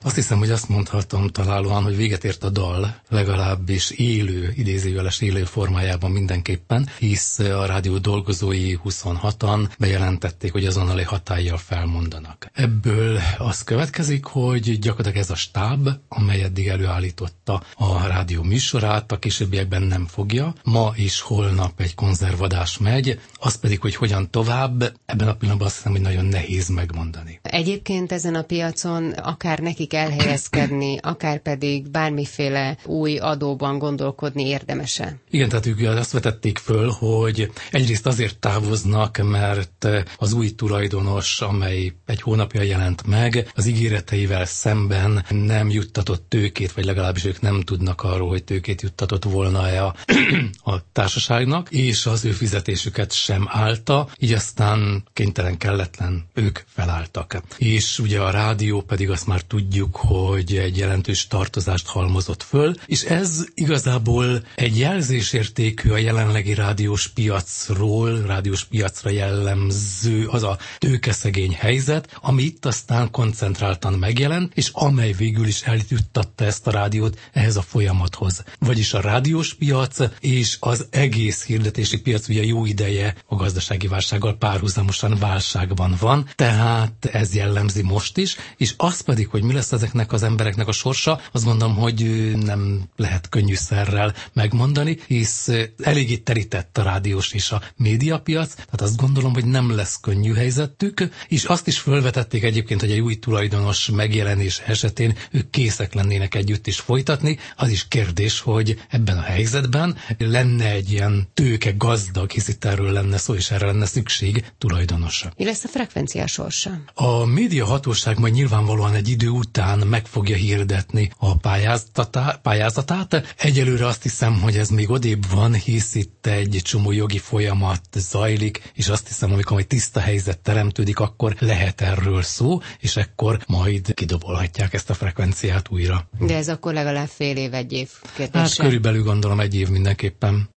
Azt hiszem, hogy azt mondhatom találóan, hogy véget ért a dal, legalábbis élő, idézőjeles élő formájában mindenképpen, hisz a rádió dolgozói 26-an bejelentették, hogy azonnali hatállyal felmondanak. Ebből az következik, hogy gyakorlatilag ez a stáb, amely eddig előállította a rádió műsorát, a későbbiekben nem fogja. Ma és holnap egy konzervadás megy, az pedig, hogy hogyan tovább, ebben a pillanatban azt hiszem, hogy nagyon nehéz megmondani. Egyébként ezen a piacon akár nekik elhelyezkedni, akár pedig bármiféle új adóban gondolkodni érdemese. Igen, tehát ők azt vetették föl, hogy egyrészt azért távoznak, mert az új tulajdonos, amely egy hónapja jelent meg, az ígéreteivel szemben nem juttatott tőkét, vagy legalábbis ők nem tudnak arról, hogy tőkét juttatott volna-e a társaságnak, és az ő fizetésüket sem állta, így aztán kénytelen, kelletlen ők felálltak. És ugye a rádió pedig azt már tudjuk, hogy egy jelentős tartozást halmozott föl, és ez igazából egy jelzésértékű a jelenlegi rádiós piacra jellemző az a tőkeszegény helyzet, ami itt aztán koncentráltan megjelent, és amely végül is eljuttatta ezt a rádiót ehhez a folyamathoz. Vagyis a rádiós piac és az egész hirdetési piac ugye jó ideje a gazdasági válsággal párhuzamosan válságban van, tehát ez jellemzi most is, és az pedig, hogy mi lesz ezeknek az embereknek a sorsa, azt mondom, hogy nem lehet könnyűszerrel megmondani, hisz eléggé terített a rádiós és a médiapiac, tehát azt gondolom, hogy nem lesz könnyű helyzetük, és azt is felvetették egyébként, hogy egy új tulajdonos megjelenés esetén ők készek lennének együtt is folytatni. Az is kérdés, hogy ebben a helyzetben lenne egy ilyen tőke gazdag, hisz itt erről lenne szó, és erre lenne szükség tulajdonosa. Mi lesz a frekvencia sorsa? A médiahatóság majd nyilvánvalóan egy idő után meg fogja hirdetni a pályázatát. Egyelőre azt hiszem, hogy ez még odébb van, hisz itt egy csomó jogi folyamat zajlik, és azt hiszem, amikor majd tiszta helyzet teremtődik, akkor lehet erről szó, és akkor majd kidobolhatják ezt a frekvenciát újra. De ez akkor legalább fél év, egy év kérdése. Hát körülbelül gondolom egy év mindenképpen.